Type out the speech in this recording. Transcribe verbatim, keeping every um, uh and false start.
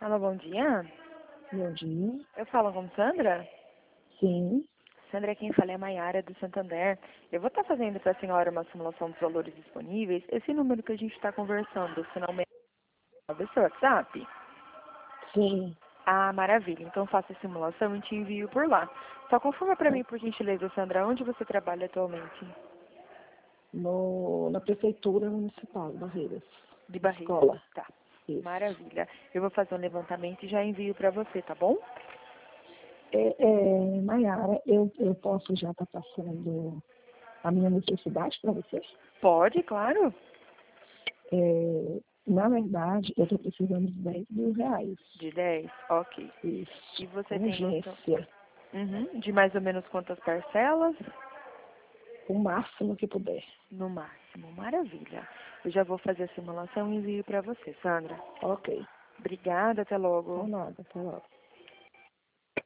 Alô, bom dia. Bom dia. Eu falo com Sandra? Sim. Sandra, quem fala é a Maiara do Santander. Eu vou estar fazendo para a senhora uma simulação dos valores disponíveis. Esse número que a gente está conversando, finalmente, é o seu WhatsApp? Sim. Ah, maravilha. Então faça a simulação e te envio por lá. Só confirma para mim, por gentileza, Sandra, onde você trabalha atualmente? No, na Prefeitura Municipal, Barreiras. De Barreiras. Escola. Tá. Isso. Maravilha. Eu vou fazer um levantamento e já envio para você, tá bom? É, é, Maiara, eu, eu posso já estar passando a minha necessidade para você? Pode, claro. É, na verdade, eu estou precisando de dez mil reais. De dez? Ok. Isso. E você Com tem noção? urgência. Uhum. De mais ou menos quantas parcelas? O máximo que puder. No máximo. Maravilha. Eu já vou fazer a simulação e envio para você, Sandra. Ok. Obrigada, até logo. Por nada. Até logo.